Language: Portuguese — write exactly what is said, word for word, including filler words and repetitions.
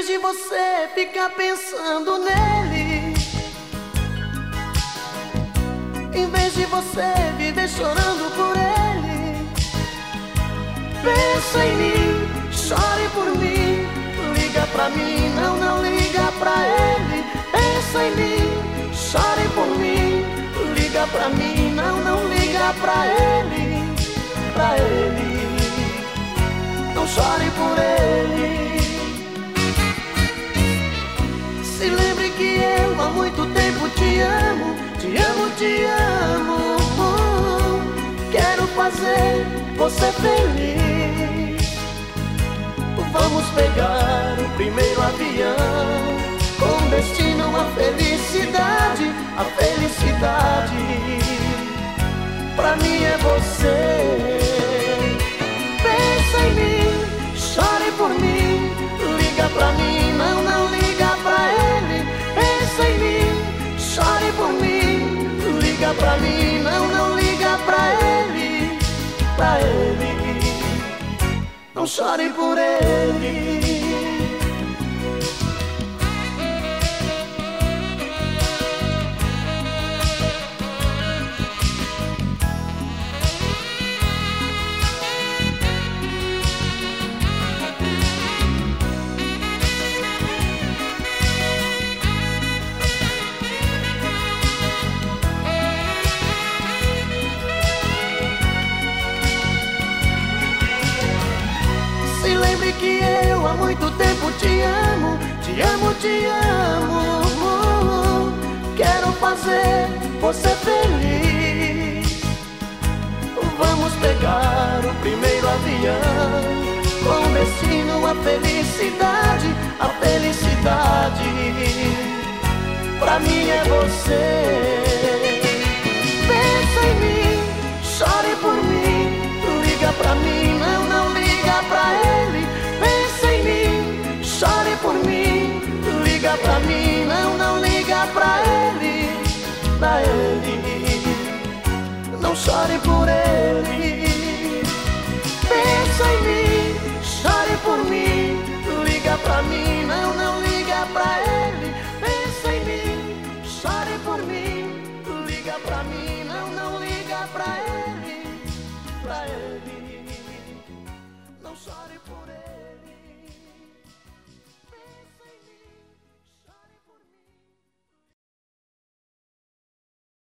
vez de você ficar pensando nele, em vez de você viver chorando por ele, pensa em mim, chore por mim, liga pra mim, não, não liga pra ele. Pensa em mim, chore por mim, liga pra mim, não, não liga pra ele, pra ele, não chore por ele. Se lembre que eu há muito tempo te amo, te amo, te amo. Quero fazer você feliz. Vamos pegar o primeiro avião, com destino à felicidade, a felicidade pra mim é você. Pensa em mim, chore por mim, liga pra mim, não, não liga pra ele. Pensa em mim, chore por mim, liga pra mim, não, não liga pra ele, pra ele, não chore por ele. Se lembre que eu há muito tempo te amo, te amo, te amo. Quero fazer você feliz. Vamos pegar o primeiro avião, com destino à felicidade, a felicidade pra mim é você. Pensa em mim, chore por mim, liga pra mim, não, não liga pra ele. Pensa em mim, chore por mim, liga pra mim, não, não liga pra ele, pra ele, não chore por ele. Pensa em mim, chore por mim, liga pra mim, não, não liga pra ele. Pensa em mim, chore por mim, liga pra mim, não, não liga pra ele.